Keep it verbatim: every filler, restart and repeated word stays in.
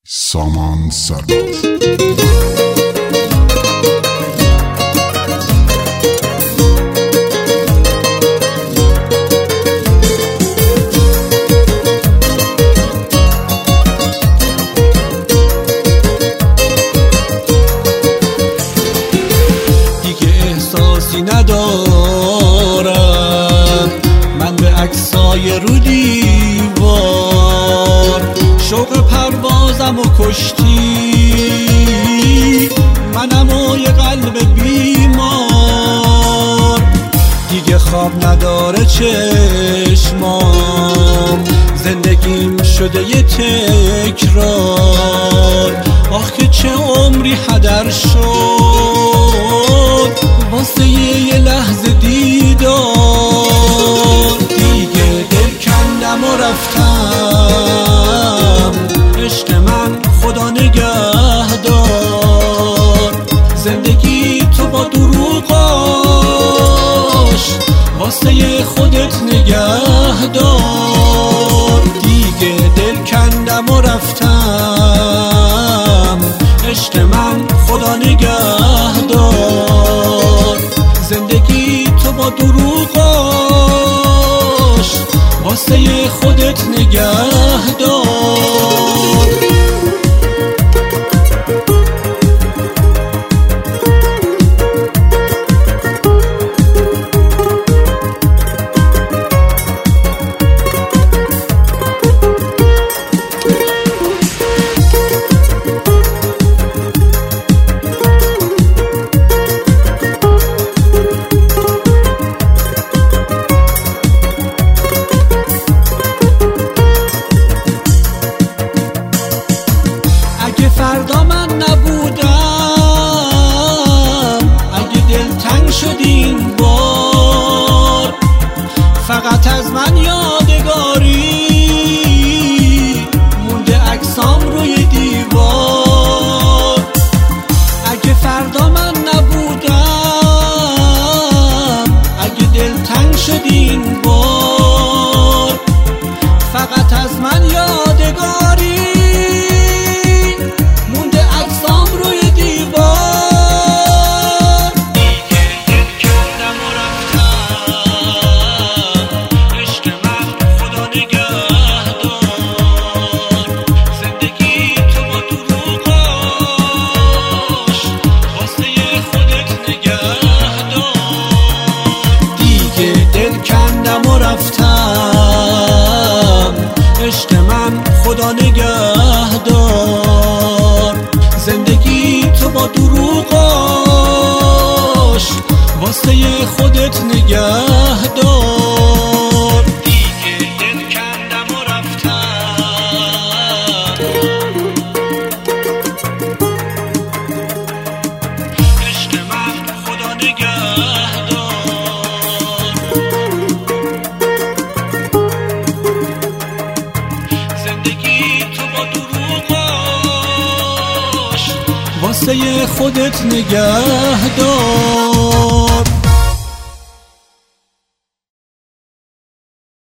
سامان سرباز. دیگه احساسی ندارم من به عکسای رو دیوار، شوق پروازم و کشتی منم و یه قلب بیمار. دیگه خواب نداره چشمام، زندگیم شده یه تکرار. آخ که چه عمری هدر شد واسه یه لحظه دیدار. دیگه دل کندم و رفتم، عشق من خدا نگهدار. زندگی تو با دروغاش واسه خودت نگهدار. دیگه دل کندم و رفتم، عشق من خدا نگهدار. زندگی تو با دروغاش واسه خودت نگهدار. فردا من نبودم، اگه دلتنگ شد این بار، فقط از من یادگاری مونده عکسام روی دیوار. اگه فردا من نبودم، اگه دلتنگ شد این بار، فقط از من یادگاری عشق من خدا نگهدار. زندگی تو با دروغاش واسه خودت نگهدار. دیگه دل کندم و رفتم، عشق من خدا نگهدار. واسه خودت نگهدار.